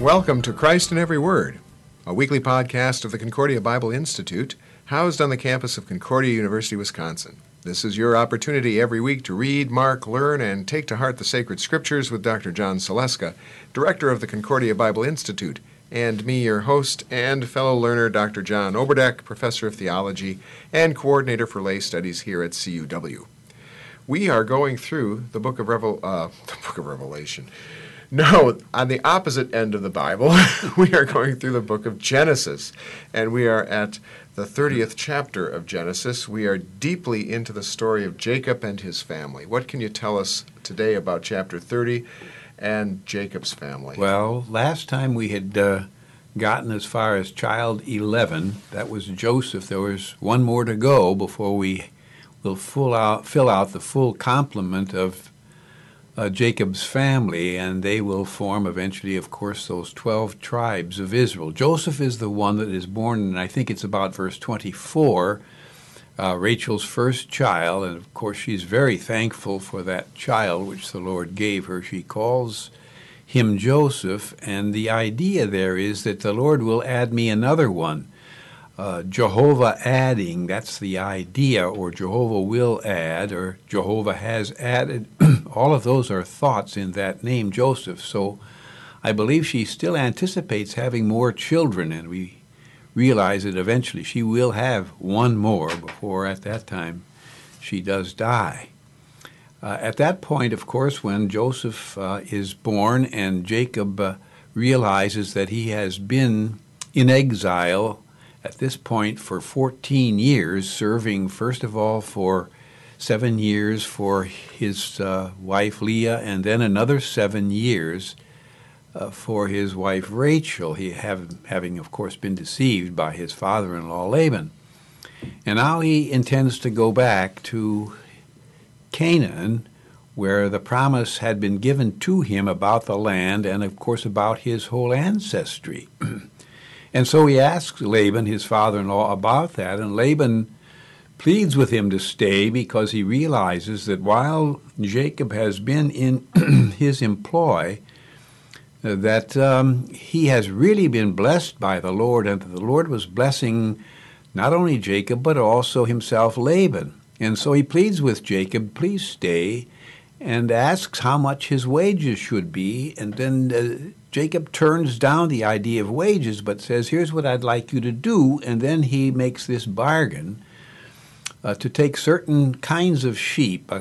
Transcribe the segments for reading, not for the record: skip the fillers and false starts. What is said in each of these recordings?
Welcome to Christ in Every Word, a weekly podcast of the Concordia Bible Institute, housed on the campus of Concordia University, Wisconsin. This is your opportunity every week to read, mark, learn, and take to heart the sacred scriptures with Dr. John Saleska, director of the Concordia Bible Institute, and me, your host and fellow learner, Dr. John Oberdeck, professor of theology and coordinator for lay studies here at CUW. We are going through the book of Revelation. No, on the opposite end of the Bible, we are going through the book of Genesis, and we are at the 30th chapter of Genesis. We are deeply into the story of Jacob and his family. What can you tell us today about chapter 30 and Jacob's family? Well, last time we had gotten as far as child 11. That was Joseph. There was one more to go before we will fill out the full complement of Jacob's family, and they will form eventually, of course, those 12 tribes of Israel. Joseph is the one that is born, and I think it's about verse 24, Rachel's first child, and of course she's very thankful for that child which the Lord gave her. She calls him Joseph, and the idea there is that the Lord will add me another one. Jehovah adding, that's the idea, or Jehovah will add, or Jehovah has added. All of those are thoughts in that name, Joseph. So I believe she still anticipates having more children, and we realize that eventually she will have one more before at that time she does die. At that point, of course, when Joseph is born and Jacob realizes that he has been in exile at this point for 14 years, serving first of all for 7 years for his wife Leah, and then another 7 years for his wife Rachel, he having, of course, been deceived by his father-in-law Laban. And now he intends to go back to Canaan, where the promise had been given to him about the land and, of course, about his whole ancestry. And so he asks Laban, his father-in-law, about that, and Laban pleads with him to stay because he realizes that while Jacob has been in his employ, that he has really been blessed by the Lord, and that the Lord was blessing not only Jacob but also himself, Laban. And so he pleads with Jacob, please stay, and asks how much his wages should be, and then Jacob turns down the idea of wages but says, here's what I'd like you to do, and then he makes this bargain to take certain kinds of sheep.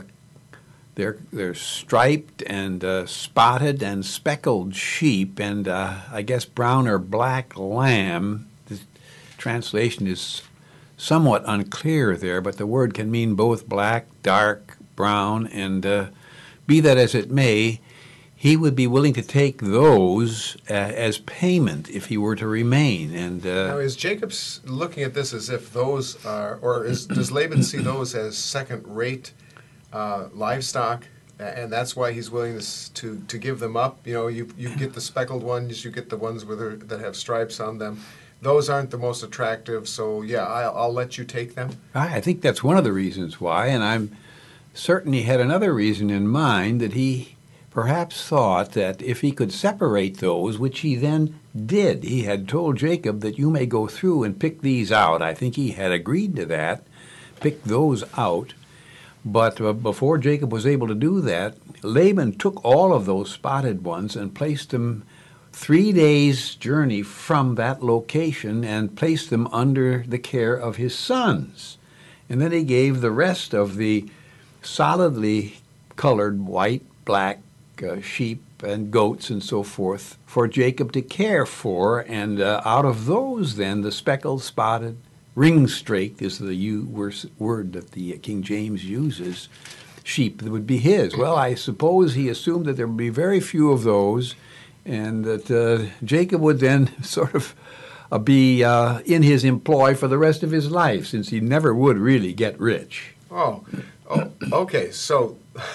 They're striped and spotted and speckled sheep, and I guess brown or black lamb. The translation is somewhat unclear there, but the word can mean both black, dark, brown, and be that as it may, he would be willing to take those as payment if he were to remain. And now, is Jacob looking at this as if those are, or does Laban see those as second-rate livestock, and that's why he's willing to give them up? You know, you get the speckled ones, you get the ones that have stripes on them. Those aren't the most attractive, so yeah, I'll let you take them. I think that's one of the reasons why, and I'm certain he had another reason in mind, that he perhaps thought that if he could separate those, which he then did, he had told Jacob that you may go through and pick these out. I think he had agreed to that, pick those out. But before Jacob was able to do that, Laban took all of those spotted ones and placed them 3 days' journey from that location and placed them under the care of his sons. And then he gave the rest of the solidly colored white, black sheep and goats and so forth for Jacob to care for, and out of those then the speckled, spotted, ring-straked is the word that the King James uses, sheep that would be his. Well, I suppose he assumed that there would be very few of those, and that Jacob would then sort of be in his employ for the rest of his life, since he never would really get rich. Oh, okay, so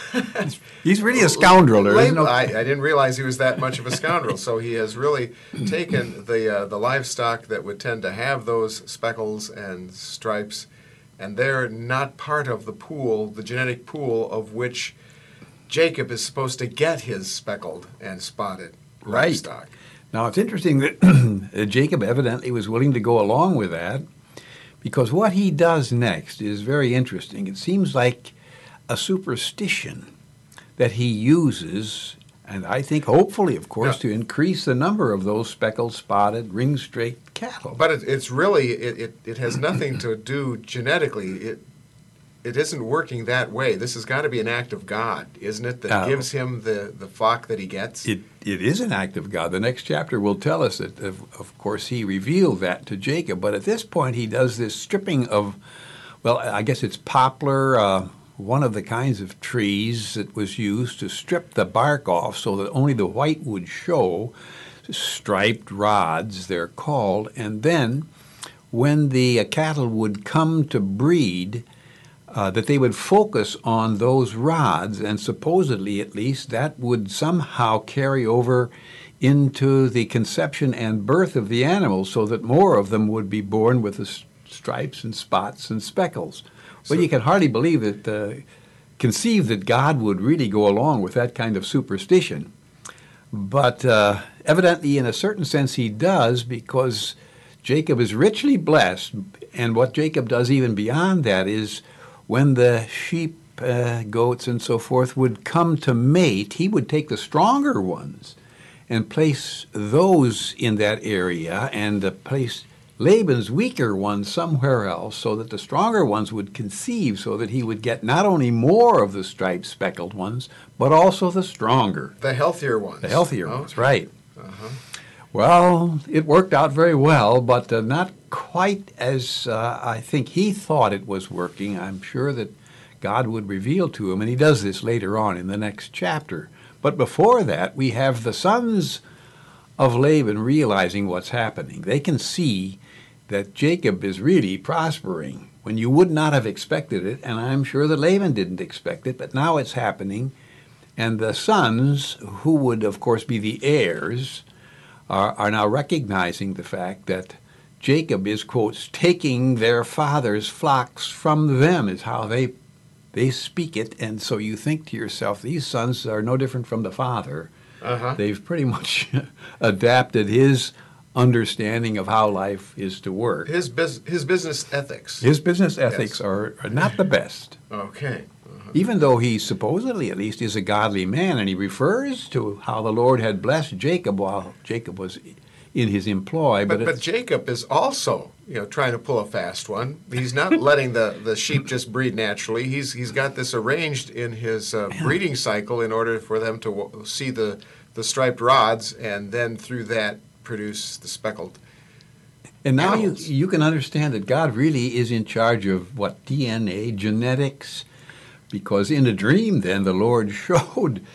he's really a scoundrel. I didn't realize he was that much of a scoundrel. So he has really taken the livestock that would tend to have those speckles and stripes, and they're not part of the pool, the genetic pool of which Jacob is supposed to get his speckled and spotted livestock. Now, it's interesting that Jacob evidently was willing to go along with that, because what he does next is very interesting. It seems like a superstition that he uses, and I think hopefully, of course, to increase the number of those speckled, spotted, ring-streaked cattle. But it's really, it has nothing to do genetically. It isn't working that way. This has got to be an act of God, isn't it, that gives him the flock that he gets? It is an act of God. The next chapter will tell us that, of course, he revealed that to Jacob. But at this point, he does this stripping of, well, I guess it's poplar, one of the kinds of trees that was used to strip the bark off so that only the white would show. Striped rods, they're called. And then when the cattle would come to breed, that they would focus on those rods, and supposedly, at least, that would somehow carry over into the conception and birth of the animals, so that more of them would be born with the stripes and spots and speckles. Well, you can hardly believe that, conceive that God would really go along with that kind of superstition. But evidently, in a certain sense, he does, because Jacob is richly blessed, and what Jacob does even beyond that is, when the sheep, goats, and so forth would come to mate, he would take the stronger ones and place those in that area and place Laban's weaker ones somewhere else, so that the stronger ones would conceive, so that he would get not only more of the striped, speckled ones, but also the stronger. The healthier ones. The healthier ones, right. Uh-huh. Well, it worked out very well, but not quite as I think he thought it was working. I'm sure that God would reveal to him, and he does this later on in the next chapter. But before that, we have the sons of Laban realizing what's happening. They can see that Jacob is really prospering when you would not have expected it, and I'm sure that Laban didn't expect it, but now it's happening. And the sons, who would, of course, be the heirs, are now recognizing the fact that Jacob is, quotes, taking their father's flocks from them, is how they speak it. And so you think to yourself, these sons are no different from the father. Uh-huh. They've pretty much adapted his understanding of how life is to work. His business ethics. His business ethics are not the best. Okay. Even though he supposedly, at least, is a godly man, and he refers to how the Lord had blessed Jacob while Jacob was in his employ. But Jacob is also, trying to pull a fast one. He's not letting the sheep just breed naturally. He's got this arranged in his breeding cycle in order for them to see the striped rods, and then through that produce the speckled. And now you can understand that God really is in charge of what? DNA, genetics. Because in a dream, then, the Lord showed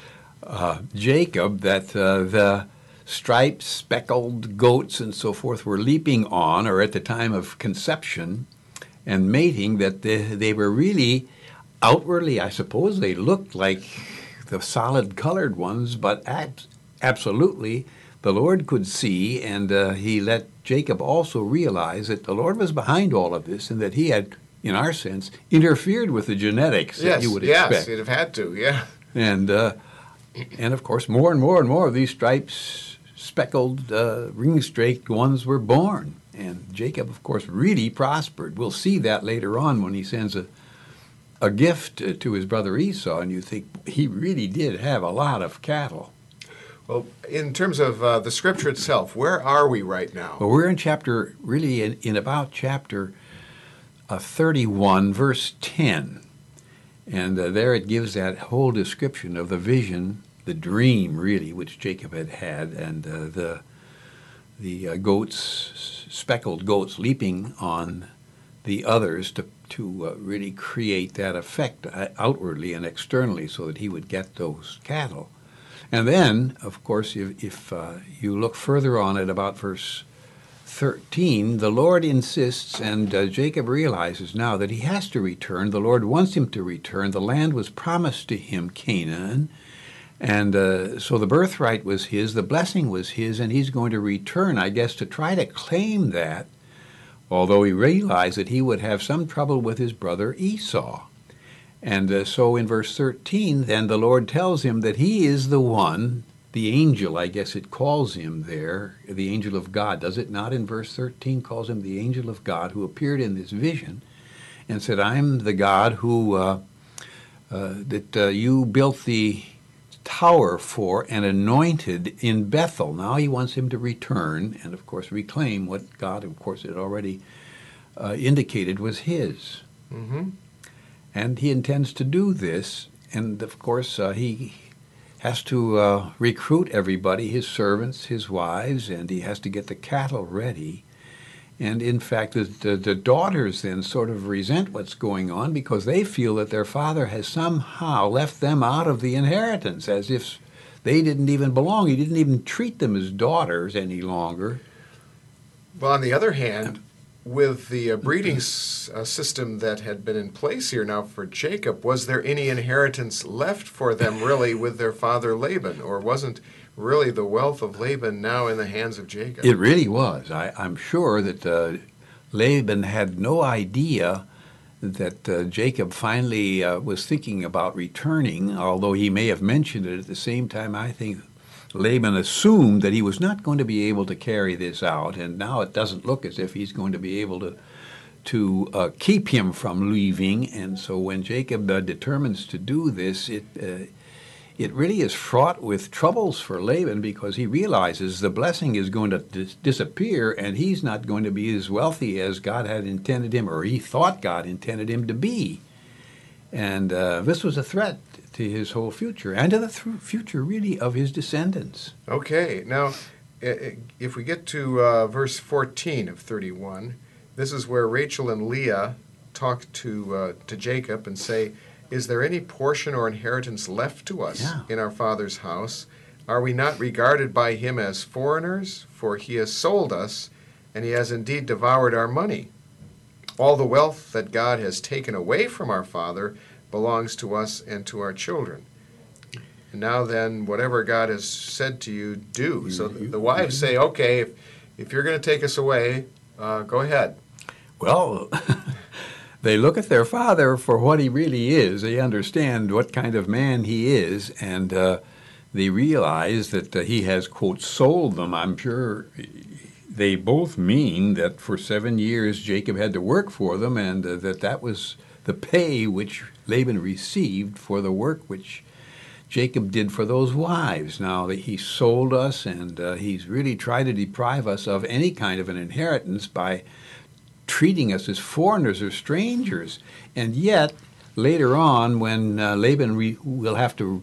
Jacob that the striped, speckled goats and so forth were leaping on, or at the time of conception and mating, that they were really outwardly, I suppose, they looked like the solid colored ones, but absolutely the Lord could see, and he let Jacob also realize that the Lord was behind all of this, and that he had, in our sense, interfered with the genetics that you would expect. Yes, it'd have had to, yeah. And of course, more and more and more of these stripes, speckled, ring-streaked ones were born. And Jacob, of course, really prospered. We'll see that later on when he sends a gift to his brother Esau, and you think he really did have a lot of cattle. Well, in terms of the Scripture itself, where are we right now? Well, we're in about chapter 31, verse 10. And there it gives that whole description of the vision, the dream, really, which Jacob had, and the goats, speckled goats, leaping on the others to really create that effect outwardly and externally so that he would get those cattle. And then, of course, if you look further on at about verse 13, the Lord insists, and Jacob realizes now that he has to return. The Lord wants him to return. The land was promised to him, Canaan, and so the birthright was his, the blessing was his, and he's going to return, I guess, to try to claim that, although he realized that he would have some trouble with his brother Esau. And so in verse 13, then the Lord tells him that he is the the angel, I guess it calls him there, the angel of God, does it not? In verse 13 calls him the angel of God who appeared in this vision and said, I'm the God who you built the tower for and anointed in Bethel. Now he wants him to return and, of course, reclaim what God, of course, had already indicated was his. Mm-hmm. And he intends to do this. And, of course, he has to recruit everybody, his servants, his wives, and he has to get the cattle ready. And, in fact, the daughters then sort of resent what's going on because they feel that their father has somehow left them out of the inheritance, as if they didn't even belong. He didn't even treat them as daughters any longer. Well, on the other hand, with the breeding system that had been in place here now for Jacob, was there any inheritance left for them really with their father Laban, or wasn't really the wealth of Laban now in the hands of Jacob? It really was. I'm sure that Laban had no idea that Jacob finally was thinking about returning, although he may have mentioned it at the same time. I think Laban assumed that he was not going to be able to carry this out, and now it doesn't look as if he's going to be able to keep him from leaving. And so when Jacob determines to do this, it really is fraught with troubles for Laban, because he realizes the blessing is going to disappear and he's not going to be as wealthy as God had intended him, or he thought God intended him to be. And this was a threat to his whole future and to the future, really, of his descendants. Okay, now if we get to verse 14 of 31, this is where Rachel and Leah talk to Jacob and say, is there any portion or inheritance left to us in our father's house? Are we not regarded by him as foreigners? For he has sold us, and he has indeed devoured our money. All the wealth that God has taken away from our father belongs to us and to our children. And now then, whatever God has said to you, do. So the wives say, okay, if you're going to take us away, go ahead. Well, they look at their father for what he really is. They understand what kind of man he is, and they realize that he has, quote, sold them. I'm sure they both mean that for 7 years Jacob had to work for them, and that was the pay which Laban received for the work which Jacob did for those wives. Now, that he sold us, and he's really tried to deprive us of any kind of an inheritance by treating us as foreigners or strangers. And yet, later on, when Laban will have to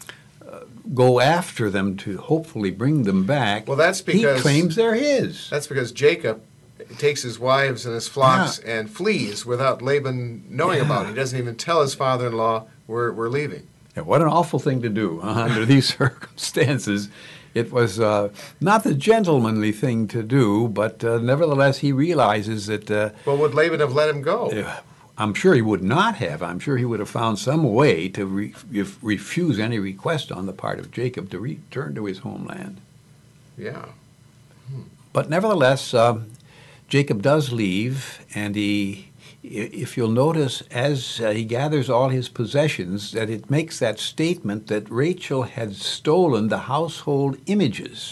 go after them to hopefully bring them back, well, that's because he claims they're his. That's because Jacob takes his wives and his flocks and flees without Laban knowing about it. He doesn't even tell his father-in-law, we're leaving. Yeah, what an awful thing to do under these circumstances. It was not the gentlemanly thing to do, but nevertheless he realizes that... well, would Laban have let him go? I'm sure he would not have. I'm sure he would have found some way to refuse any request on the part of Jacob to return to his homeland. Yeah. But nevertheless, Jacob does leave, and if you'll notice, as he gathers all his possessions, that it makes that statement that Rachel had stolen the household images.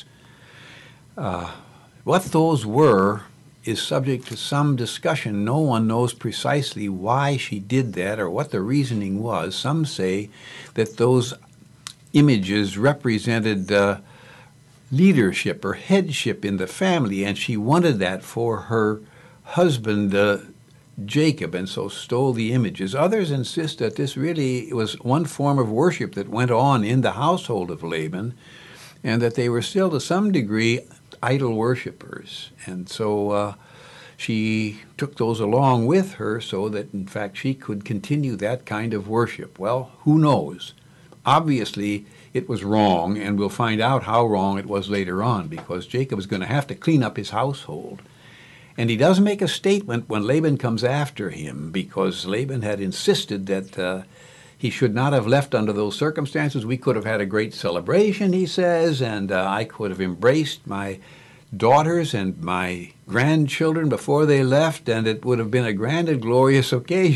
What those were is subject to some discussion. No one knows precisely why she did that or what the reasoning was. Some say that those images represented leadership or headship in the family, and she wanted that for her husband Jacob, and so stole the images. Others insist that this really was one form of worship that went on in the household of Laban, and that they were still to some degree idol worshippers. And so she took those along with her so that, in fact, she could continue that kind of worship. Well, who knows? Obviously, it was wrong, and we'll find out how wrong it was later on, because Jacob is going to have to clean up his household. And he does make a statement when Laban comes after him, because Laban had insisted that he should not have left under those circumstances. We could have had a great celebration, he says, and I could have embraced my daughters and my grandchildren before they left, and it would have been a grand and glorious occasion.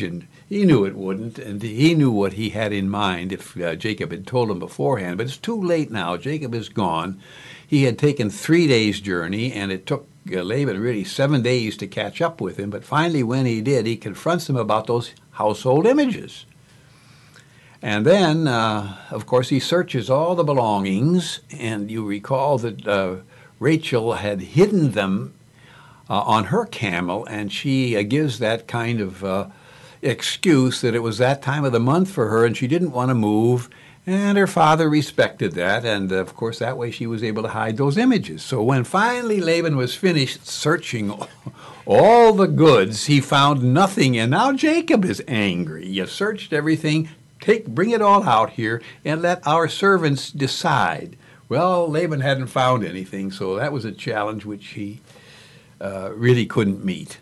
he knew it wouldn't, and he knew what he had in mind if Jacob had told him beforehand. But it's too late now. Jacob is gone. He had taken 3 days' journey, and it took Laban really 7 days to catch up with him. But finally, when he did, he confronts him about those household images. And then, of course, he searches all the belongings, and you recall that Rachel had hidden them on her camel, and she gives that kind of excuse that it was that time of the month for her, and she didn't want to move, and her father respected that, and of course that way she was able to hide those images. So when finally Laban was finished searching all the goods, he found nothing, and now Jacob is angry. You searched everything, bring it all out here, and let our servants decide. Well, Laban hadn't found anything, so that was a challenge which he really couldn't meet.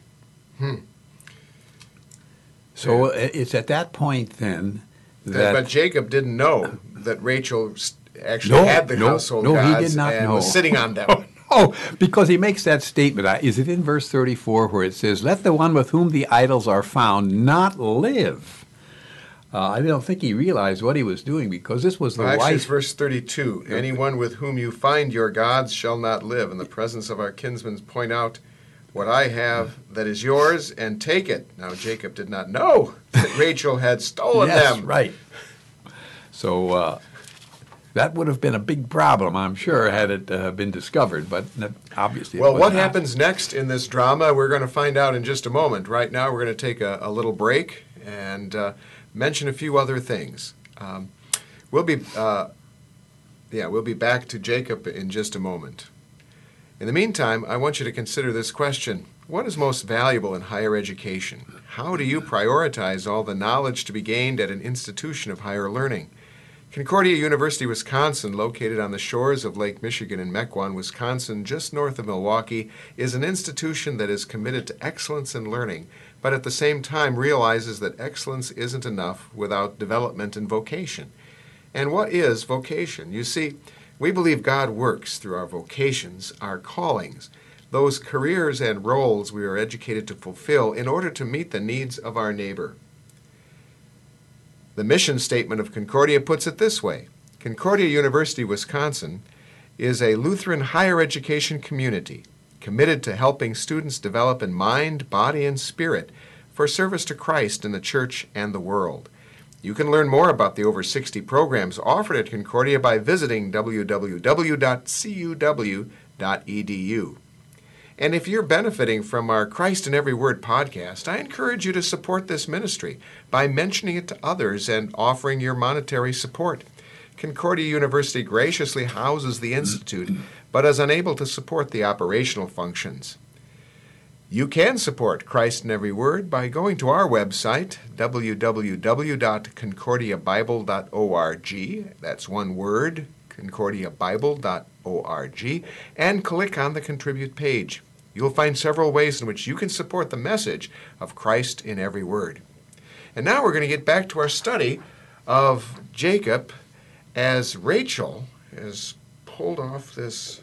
So it's at that point then that... But Jacob didn't know that Rachel actually had the household gods he did not and know. was sitting on them. Oh, because he makes that statement. Is it in verse 34 where it says, "Let the one with whom the idols are found not live"? I don't think he realized what he was doing, because this was the Actually, wife... it's verse 32. Anyone with whom you find your gods shall not live. In the presence of our kinsmen point out what I have that is yours, and take it. Now Jacob did not know that Rachel had stolen Yes, them. right. So that would have been a big problem, I'm sure, had it been discovered, but obviously it Well, was what not. happens next in this drama, we're going to find out in just a moment. Right now, we're going to take a little break and mention a few other things. We'll be back to Jacob in just a moment. In the meantime, I want you to consider this question. What is most valuable in higher education? How do you prioritize all the knowledge to be gained at an institution of higher learning? Concordia University, Wisconsin, located on the shores of Lake Michigan in Mequon, Wisconsin, just north of Milwaukee, is an institution that is committed to excellence in learning, but at the same time realizes that excellence isn't enough without development and vocation. And what is vocation? You see, we believe God works through our vocations, our callings, those careers and roles we are educated to fulfill in order to meet the needs of our neighbor. The mission statement of Concordia puts it this way: Concordia University, Wisconsin, is a Lutheran higher education community committed to helping students develop in mind, body, and spirit for service to Christ in the church and the world. You can learn more about the over 60 programs offered at Concordia by visiting www.cuw.edu. And if you're benefiting from our Christ in Every Word podcast, I encourage you to support this ministry by mentioning it to others and offering your monetary support. Concordia University graciously houses the Institute, but is unable to support the operational functions. You can support Christ in Every Word by going to our website, www.concordiabible.org. That's one word, concordiabible.org, and click on the Contribute page. You'll find several ways in which you can support the message of Christ in Every Word. And now we're going to get back to our study of Jacob as Rachel has pulled off this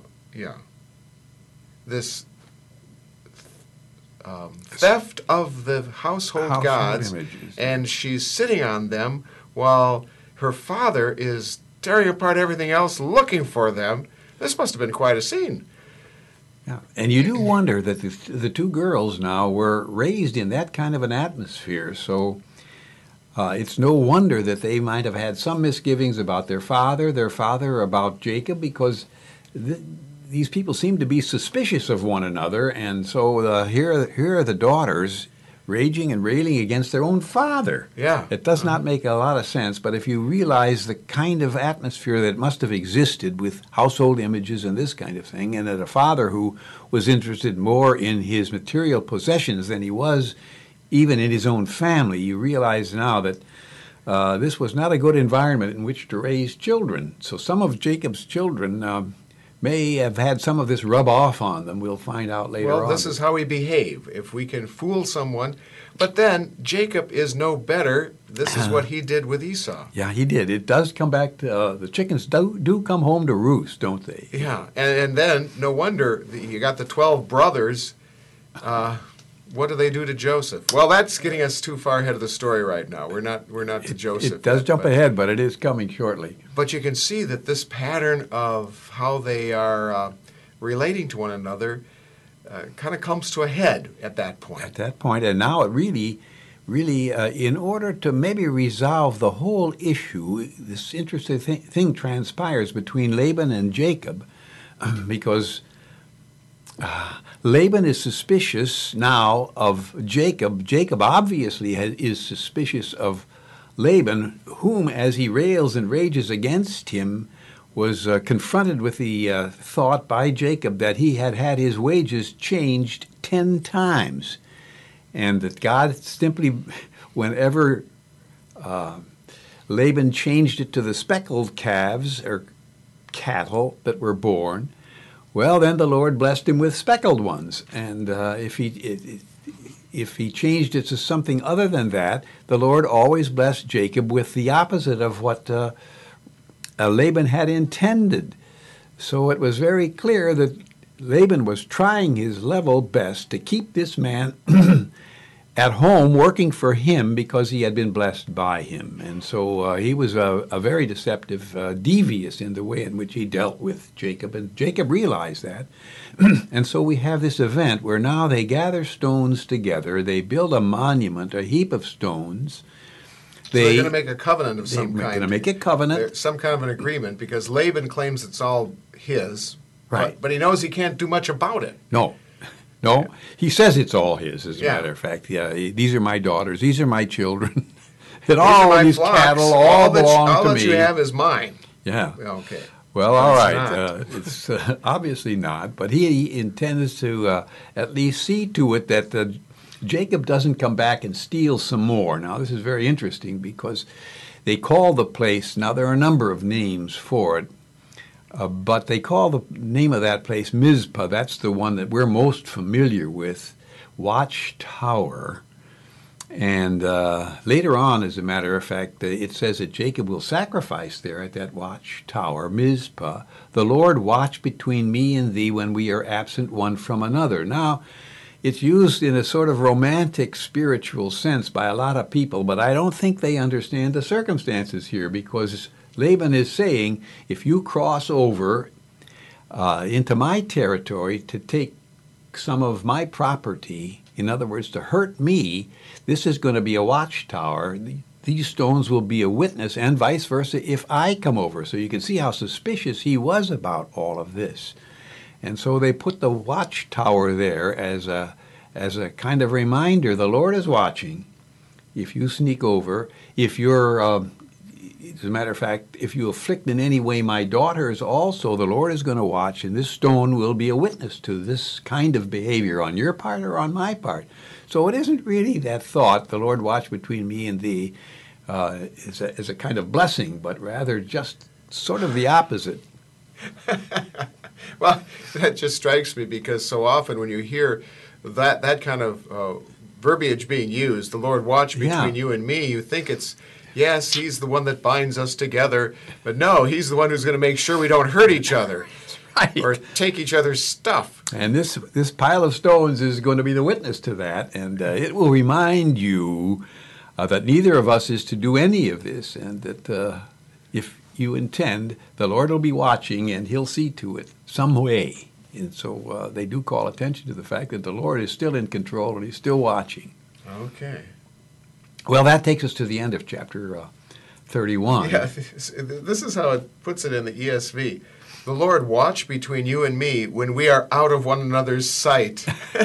theft of the household gods, images. And she's sitting on them while her father is tearing apart everything else looking for them. This must have been quite a scene. Yeah. And you do wonder that the two girls now were raised in that kind of an atmosphere, so it's no wonder that they might have had some misgivings about their father about Jacob, because these people seem to be suspicious of one another, and so here are the daughters raging and railing against their own father. Yeah. It does not make a lot of sense, but if you realize the kind of atmosphere that must have existed with household images and this kind of thing, and that a father who was interested more in his material possessions than he was even in his own family, you realize now that this was not a good environment in which to raise children. So some of Jacob's children may have had some of this rub off on them. We'll find out later on. Well, this is how we behave. If we can fool someone. But then Jacob is no better. This is what he did with Esau. Yeah, he did. It does come back to, the chickens do come home to roost, don't they? Yeah, and then no wonder you got the 12 brothers what do they do to Joseph? Well, that's getting us too far ahead of the story right now. We're not to Joseph. It does yet, jump ahead, but it is coming shortly. But you can see that this pattern of how they are relating to one another kind of comes to a head at that point. At that point, and now it really, in order to maybe resolve the whole issue, this interesting thing transpires between Laban and Jacob, because Laban is suspicious now of Jacob. Jacob obviously is suspicious of Laban, whom, as he rails and rages against him, was confronted with the thought by Jacob that he had had his wages changed 10 times. And that God simply, whenever Laban changed it to the speckled calves or cattle that were born, well, then the Lord blessed him with speckled ones. And if he changed it to something other than that, the Lord always blessed Jacob with the opposite of what Laban had intended. So it was very clear that Laban was trying his level best to keep this man at home working for him because he had been blessed by him. And so he was a very deceptive, devious in the way in which he dealt with Jacob. And Jacob realized that. And so we have this event where now they gather stones together. They build a monument, a heap of stones. So they're going to make a covenant of some kind. They're going to make a covenant. Some kind of an agreement, because Laban claims it's all his. Right. But he knows he can't do much about it. No, he says it's all his, as a matter of fact. Yeah, these are my daughters, these are my children, and all of these cattle all belong to me. All that you have is mine. Yeah. Okay. Well, all right. It's obviously not, but he intends to at least see to it that Jacob doesn't come back and steal some more. Now, this is very interesting because they call the place, now there are a number of names for it, but they call the name of that place Mizpah. That's the one that we're most familiar with, Watchtower. And later on, as a matter of fact, it says that Jacob will sacrifice there at that watchtower, Mizpah. The Lord watch between me and thee when we are absent one from another. Now, it's used in a sort of romantic, spiritual sense by a lot of people, but I don't think they understand the circumstances here, because Laban is saying, if you cross over into my territory to take some of my property, in other words, to hurt me, this is going to be a watchtower. These stones will be a witness, and vice versa if I come over. So you can see how suspicious he was about all of this. And so they put the watchtower there as a kind of reminder. The Lord is watching. If you sneak over, if you're, as a matter of fact, if you afflict in any way my daughters also, the Lord is going to watch, and this stone will be a witness to this kind of behavior on your part or on my part. So it isn't really that thought, the Lord watch between me and thee, as a kind of blessing, but rather just sort of the opposite. Well, that just strikes me, because so often when you hear that kind of verbiage being used, the Lord watch between you and me, you think it's, yes, he's the one that binds us together, but no, he's the one who's going to make sure we don't hurt each other. Right. Or take each other's stuff. And this pile of stones is going to be the witness to that, and it will remind you that neither of us is to do any of this, and that if you intend, the Lord will be watching, and he'll see to it some way. And so they do call attention to the fact that the Lord is still in control, and he's still watching. Okay. Well, that takes us to the end of chapter 31. Yeah, this is how it puts it in the ESV. The Lord watch between you and me when we are out of one another's sight.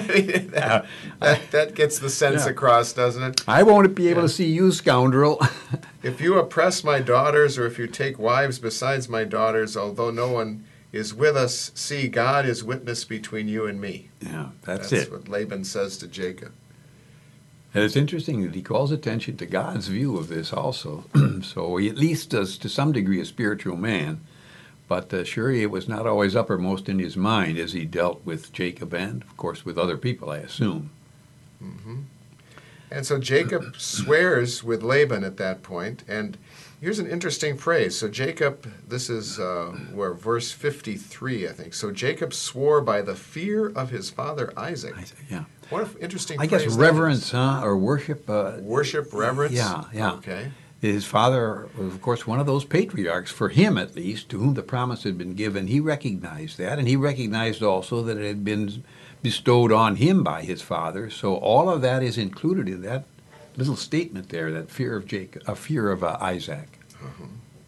that gets the sense across, doesn't it? I won't be able to see you, scoundrel. If you oppress my daughters, or if you take wives besides my daughters, although no one is with us, see, God is witness between you and me. Yeah, that's it. That's what Laban says to Jacob. And it's interesting that he calls attention to God's view of this also. So he at least does, to some degree, a spiritual man. But surely it was not always uppermost in his mind as he dealt with Jacob and, of course, with other people, I assume. Mm-hmm. And so Jacob swears with Laban at that point, and here's an interesting phrase. So Jacob, this is where verse 53, I think. So Jacob swore by the fear of his father Isaac. Yeah. What an interesting I phrase guess that reverence, is. huh, or worship. Worship, reverence? Yeah. Okay. His father was, of course, one of those patriarchs, for him at least, to whom the promise had been given. He recognized that, and he recognized also that it had been bestowed on him by his father. So all of that is included in that little statement there, that fear of Isaac. Uh-huh.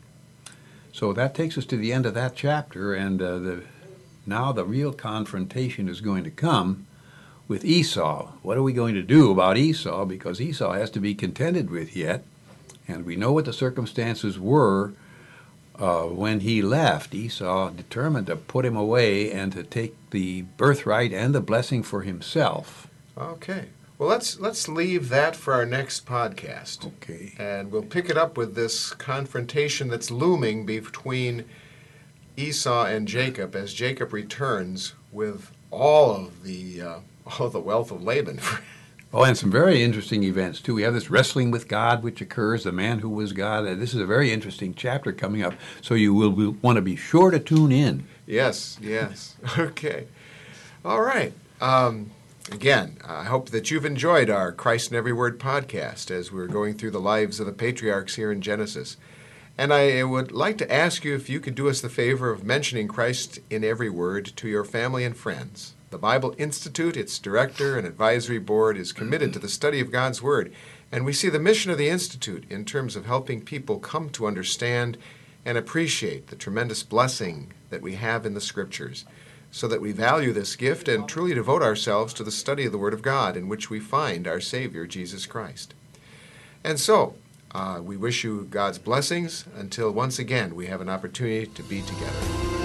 So that takes us to the end of that chapter, and now the real confrontation is going to come with Esau. What are we going to do about Esau? Because Esau has to be contended with yet. And we know what the circumstances were when he left. Esau determined to put him away and to take the birthright and the blessing for himself. Okay. Well, let's leave that for our next podcast. Okay. And we'll pick it up with this confrontation that's looming between Esau and Jacob as Jacob returns with all of the wealth of Laban. Oh, and some very interesting events, too. We have this wrestling with God, which occurs, the man who was God. This is a very interesting chapter coming up, so you will want to be sure to tune in. Yes. Okay. All right. Again, I hope that you've enjoyed our Christ in Every Word podcast as we're going through the lives of the patriarchs here in Genesis. And I would like to ask you if you could do us the favor of mentioning Christ in Every Word to your family and friends. The Bible Institute, its director and advisory board, is committed to the study of God's Word, and we see the mission of the Institute in terms of helping people come to understand and appreciate the tremendous blessing that we have in the Scriptures, so that we value this gift and truly devote ourselves to the study of the Word of God, in which we find our Savior, Jesus Christ. And so, we wish you God's blessings until once again we have an opportunity to be together.